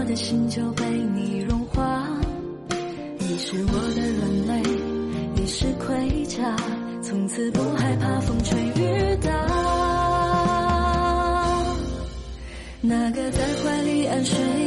的心就被你融化。你是我的软肋，也是盔甲，从此不害怕风吹雨打。那个在怀里安睡